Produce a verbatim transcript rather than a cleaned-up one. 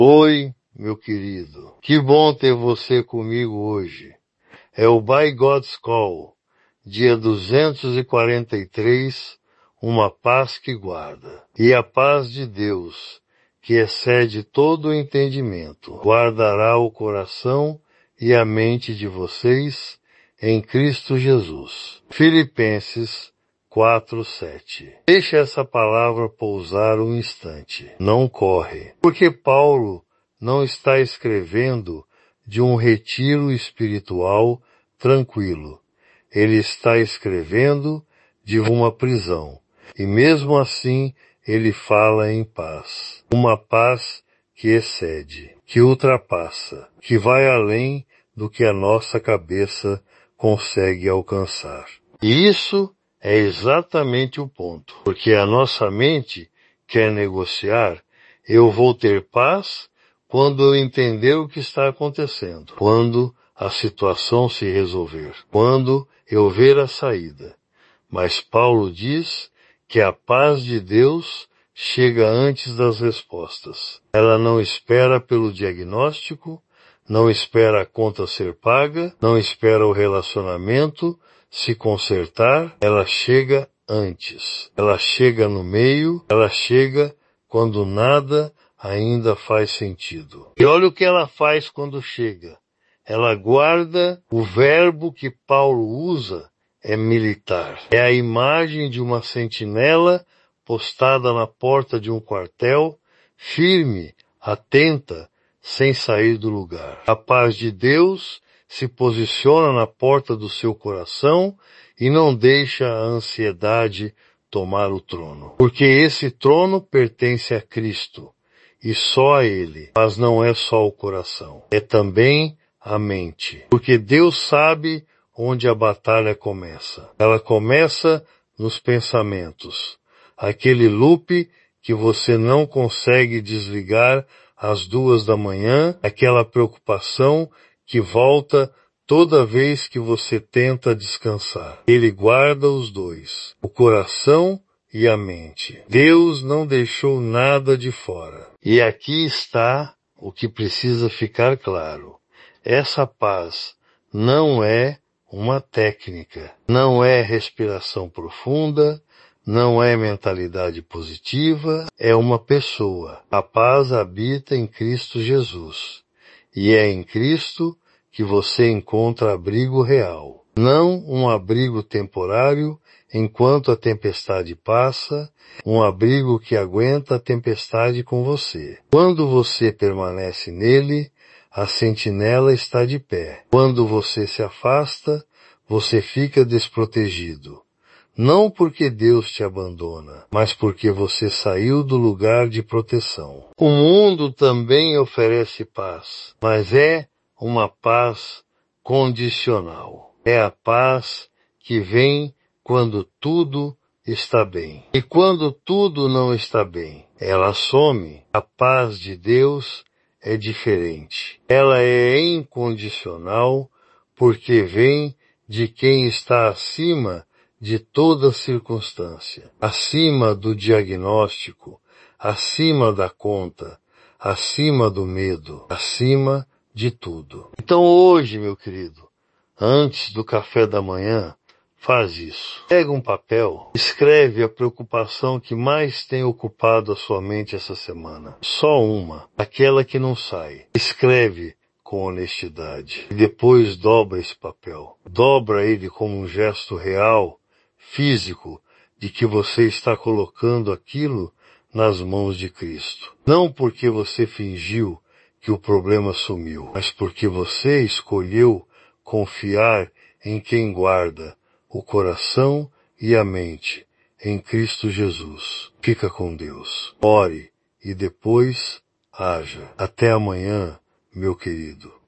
Oi, meu querido. Que bom ter você comigo hoje. É o By God's Call, dia duzentos e quarenta e três, uma paz que guarda. E a paz de Deus, que excede todo o entendimento, guardará o coração e a mente de vocês em Cristo Jesus. Filipenses quatro, sete. Deixa essa palavra pousar um instante. Não corre. Porque Paulo não está escrevendo de um retiro espiritual tranquilo. Ele está escrevendo de uma prisão. E mesmo assim, ele fala em paz. Uma paz que excede, que ultrapassa, que vai além do que a nossa cabeça consegue alcançar. E isso é exatamente o ponto, porque a nossa mente quer negociar. Eu vou ter paz quando eu entender o que está acontecendo, quando a situação se resolver, quando eu ver a saída. Mas Paulo diz que a paz de Deus chega antes das respostas. Ela não espera pelo diagnóstico, não espera a conta ser paga, não espera o relacionamento se consertar, ela chega antes. Ela chega no meio, ela chega quando nada ainda faz sentido. E olha o que ela faz quando chega. Ela guarda o verbo que Paulo usa, é militar. É a imagem de uma sentinela postada na porta de um quartel, firme, atenta, sem sair do lugar. A paz de Deus se posiciona na porta do seu coração e não deixa a ansiedade tomar o trono. Porque esse trono pertence a Cristo e só a Ele. Mas não é só o coração, é também a mente. Porque Deus sabe onde a batalha começa. Ela começa nos pensamentos. Aquele loop que você não consegue desligar às duas da manhã, aquela preocupação que volta toda vez que você tenta descansar. Ele guarda os dois, o coração e a mente. Deus não deixou nada de fora. E aqui está o que precisa ficar claro. Essa paz não é uma técnica, não é respiração profunda, não é mentalidade positiva, é uma pessoa. A paz habita em Cristo Jesus. E é em Cristo que você encontra abrigo real. Não um abrigo temporário enquanto a tempestade passa, um abrigo que aguenta a tempestade com você. Quando você permanece nele, a sentinela está de pé. Quando você se afasta, você fica desprotegido. Não porque Deus te abandona, mas porque você saiu do lugar de proteção. O mundo também oferece paz, mas é uma paz condicional. É a paz que vem quando tudo está bem. E quando tudo não está bem, ela some. A paz de Deus é diferente. Ela é incondicional porque vem de quem está acima de toda circunstância, acima do diagnóstico, acima da conta, acima do medo, acima de tudo. Então hoje, meu querido, antes do café da manhã, faz isso. Pega um papel, escreve a preocupação que mais tem ocupado a sua mente essa semana. Só uma, aquela que não sai. Escreve com honestidade. E depois dobra esse papel. Dobra ele como um gesto real, físico, de que você está colocando aquilo nas mãos de Cristo. Não porque você fingiu que o problema sumiu, mas porque você escolheu confiar em quem guarda o coração e a mente, em Cristo Jesus. Fica com Deus. Ore e depois haja. Até amanhã, meu querido.